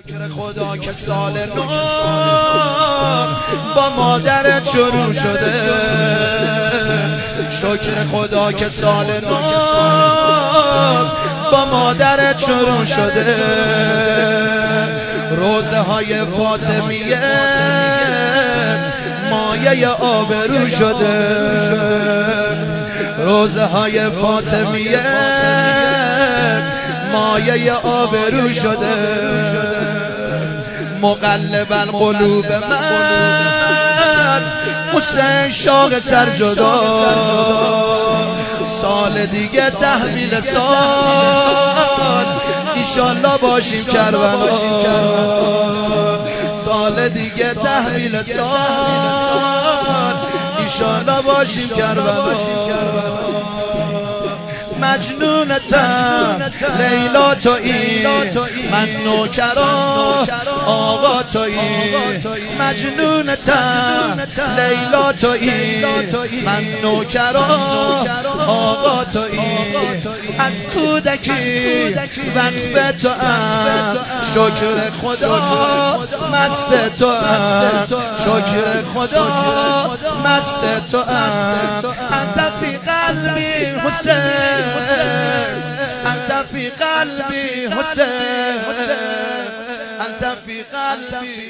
شکر خدا که سال نو با مادرت شروع شده. شکر خدا که سال نو با مادرت شروع شده. روزه های فاطمیه مایه آبرو شده. روزه های فاطمیه مایه آبرو شده. مقلب القلوب من حسین شاق سرجدا. سال دیگه تحویل سال ایشالله باشیم کربلا. سال دیگه تحویل سال ایشالله باشیم کربلا. مجنونتم لیلا تویی، من نوکران آقا تویی. مجنونتم لیلا تویی، من نوکران آقا تویی. از کودکی وقف تو ام، شکر خدا مست تو ام. شکر خدا مست تو ام. انت فی قلبی حسین، انت فی قلبی حسین، انت فی قلبی.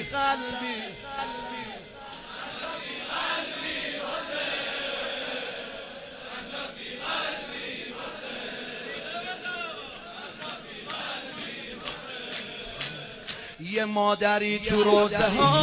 یه مادری تو روزه ها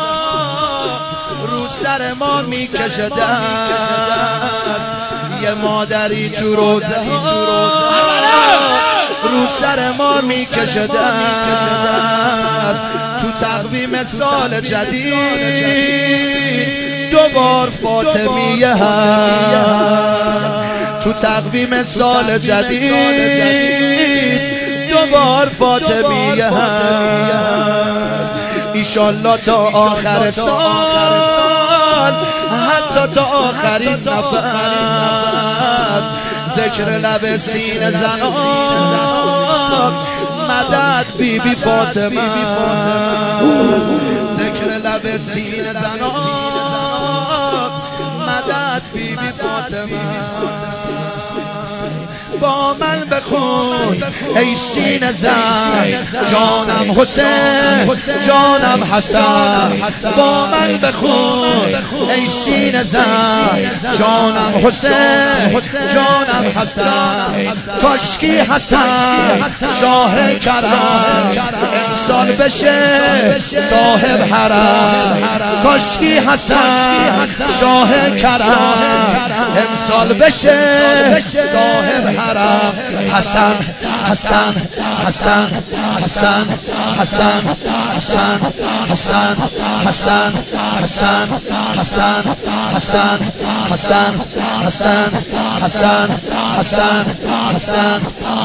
رو سر ما میکشه دست. یه مادری تو روزه ها رو سر ما میکشه دست. تو تقویم سال جدید دوبار فاطمیه هست. تو تقویم سال جدید دوبار فاطمیه هست. ایشالله تا آخر سال، حتی تا آخرین نفس، ذکر لب سینه زنان مدد بی بی فاطمه. ذکر لب سینه زنان مدد بی بی فاطمه. با من بخون ای سینه زن، جانم حسین جانم حسن. با من بخون ای سینه زن، جانم حسین جانم حسن. کاشکی حسن شاه کرم امسال بشه صاحب حرم. کاشکی حسن شاه کرم امسال بشه صاحب حرم. حسن حسن حسن حسن حسن حسن حسن حسن حسن حسن حسن حسن حسن حسن حسن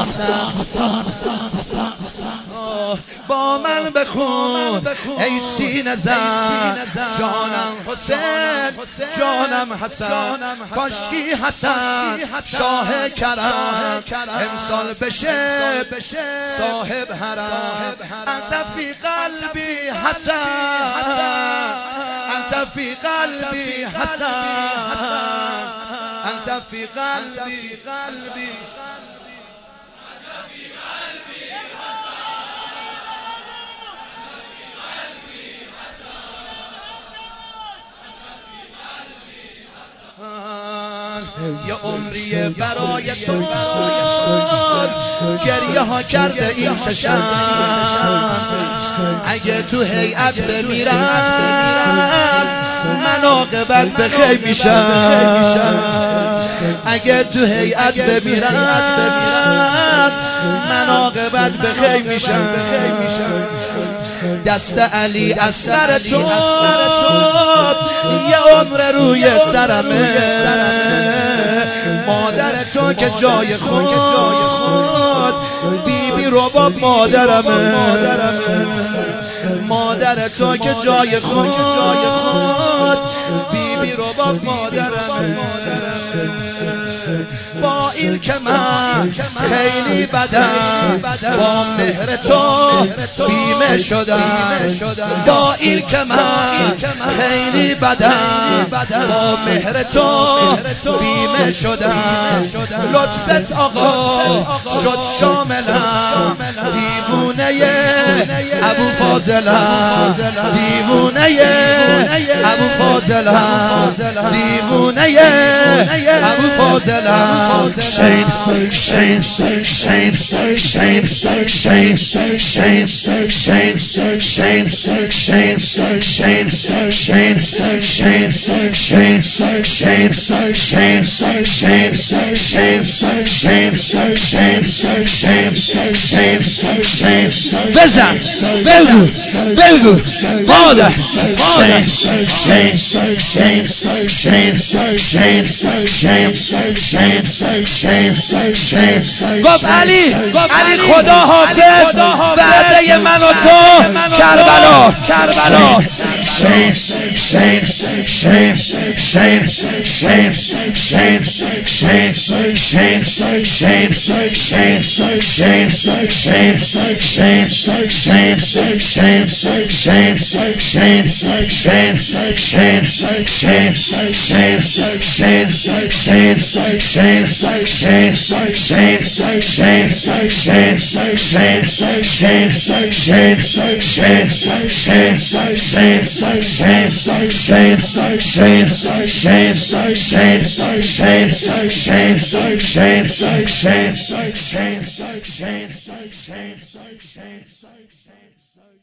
حسن. با من بخون ای سینه زن، جانم حسین جانم حسن. کاشکی حسن شاه کرم امسال بشه صاحب حرم. انت فی قلبی حسن، انت فی قلبی حسن، انت فی قلبی. یه عمریه برای تو گریه ها کرده این چشم. اگه تو هیئت بمیرم من عاقبت به خیر میشم. اگه تو هیئت بمیرم من عاقبت به خیر میشم. دست علی اصغر تو یه عمر روی سرمه. مادر تو که جای خود بی بی رباب مادرمه. مادر مال تو که جای خود بیبی رو با مادرمه. با این که من خیلی بدم با مهر تو بیمه شدم. با این که من خیلی بدم با مهر تو بیمه شدم. لطفت آقا شد شاملم، دیوونه ابو فاضلم، دیوونه ابو فاضلم، دیوونه ابو فاضلم. شین شین شین شین شین شین شین شین شین شین شین شین شین شین بزن بگو بگو مادر. گفت علی خدا حافظ وعده من و تو کربلا. Shane.